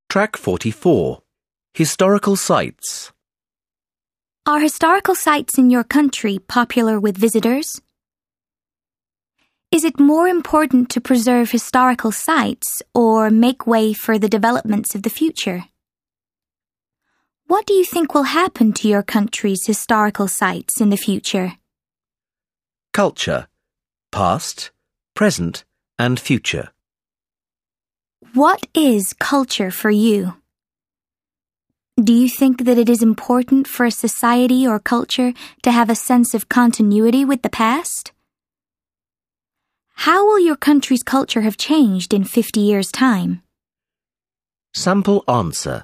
Track 44. Historical Sites. Are historical sites in your country popular with visitors? Is it more important to preserve historical sites or make way for the developments of the future? What do you think will happen to your country's historical sites in the future? Culture. Past, present, and future. What is culture for you? Do you think that it is important for a society or culture to have a sense of continuity with the past? How will your country's culture have changed in 50 years' time? Sample answer.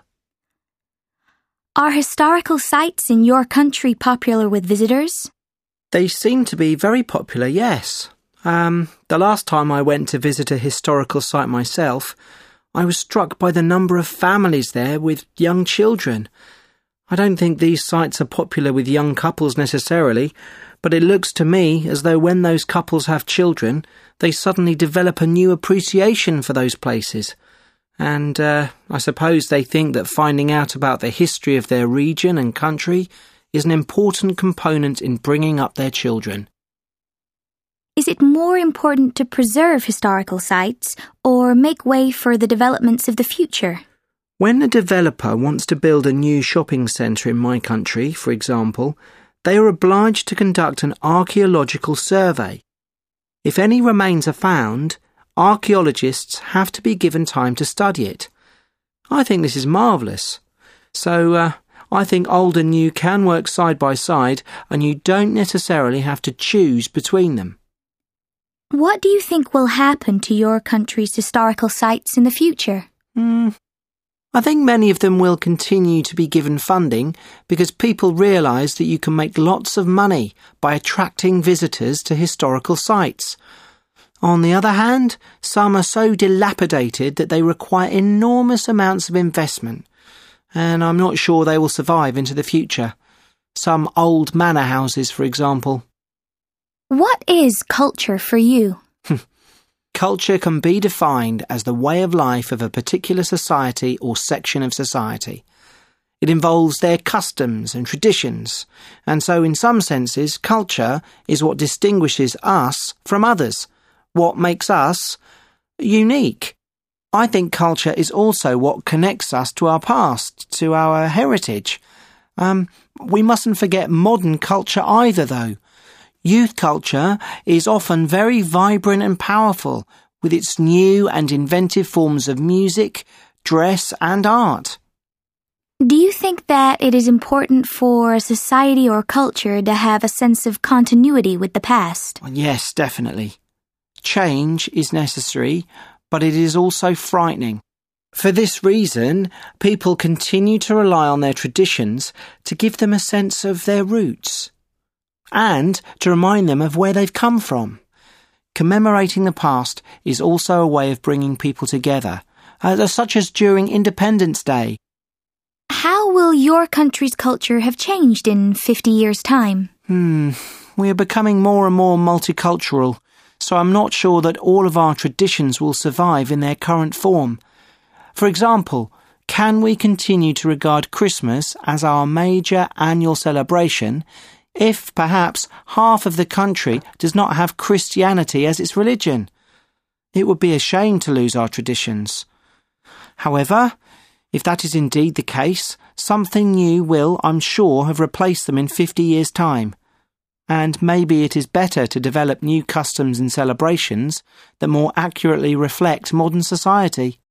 Are historical sites in your country popular with visitors? They seem to be very popular, yes. The last time I went to visit a historical site myself, I was struck by the number of families there with young children. I don't think these sites are popular with young couples necessarily, but it looks to me as though when those couples have children, they suddenly develop a new appreciation for those places. And I suppose they think that finding out about the history of their region and country is an important component in bringing up their children. Is it more important to preserve historical sites or make way for the developments of the future? When a developer wants to build a new shopping centre in my country, for example, they are obliged to conduct an archaeological survey. If any remains are found, archaeologists have to be given time to study it. I think this is marvellous. So, I think old and new can work side by side, and you don't necessarily have to choose between them. What do you think will happen to your country's historical sites in the future? I think many of them will continue to be given funding because people realise that you can make lots of money by attracting visitors to historical sites. On the other hand, some are so dilapidated that they require enormous amounts of investment, and I'm not sure they will survive into the future. Some old manor houses, for example. What is culture for you? Culture can be defined as the way of life of a particular society or section of society. It involves their customs and traditions, and so in some senses, culture is what distinguishes us from others, what makes us unique. I think culture is also what connects us to our past, to our heritage. We mustn't forget modern culture either, though. Youth culture is often very vibrant and powerful, with its new and inventive forms of music, dress and art. Do you think that it is important for a society or culture to have a sense of continuity with the past? Yes, definitely. Change is necessary, but it is also frightening. For this reason, people continue to rely on their traditions to give them a sense of their roots, and to remind them of where they've come from. Commemorating the past is also a way of bringing people together, such as during Independence Day. How will your country's culture have changed in 50 years' time? We are becoming more and more multicultural, so I'm not sure that all of our traditions will survive in their current form. For example, can we continue to regard Christmas as our major annual celebration if perhaps half of the country does not have Christianity as its religion? It would be a shame to lose our traditions. However, if that is indeed the case, something new will, I'm sure, have replaced them in 50 years' time. And maybe it is better to develop new customs and celebrations that more accurately reflect modern society.